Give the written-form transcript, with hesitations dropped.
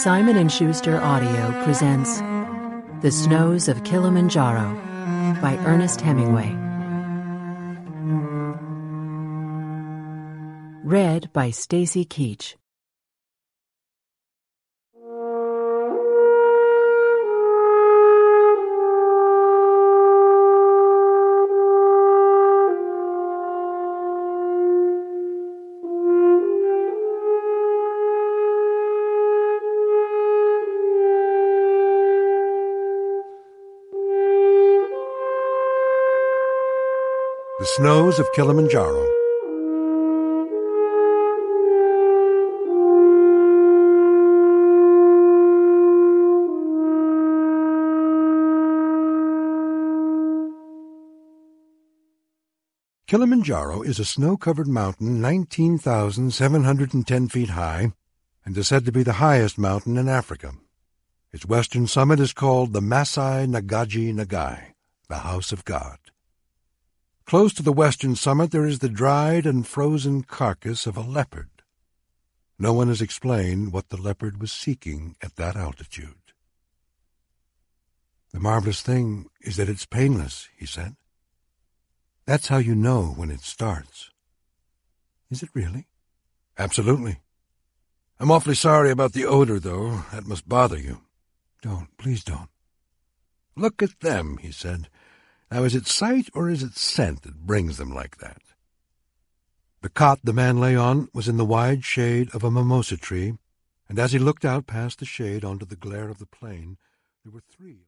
Simon & Schuster Audio presents The Snows of Kilimanjaro by Ernest Hemingway. Read by Stacy Keach. The Snows of Kilimanjaro. Kilimanjaro is a snow-covered mountain 19,710 feet high and is said to be the highest mountain in Africa. Its western summit is called the Masai Nagaji Nagai, the House of God. Close to the western summit there is the dried and frozen carcass of a leopard. No one has explained what the leopard was seeking at that altitude. "The marvelous thing is that it's painless," he said. "That's how you know when it starts." "Is it really?" "Absolutely. I'm awfully sorry about the odor, though. That must bother you." "Don't, please don't." "Look at them," he said. "Now, is it sight or is it scent that brings them like that?" The cot the man lay on was in the wide shade of a mimosa tree, and as he looked out past the shade onto the glare of the plain, there were three.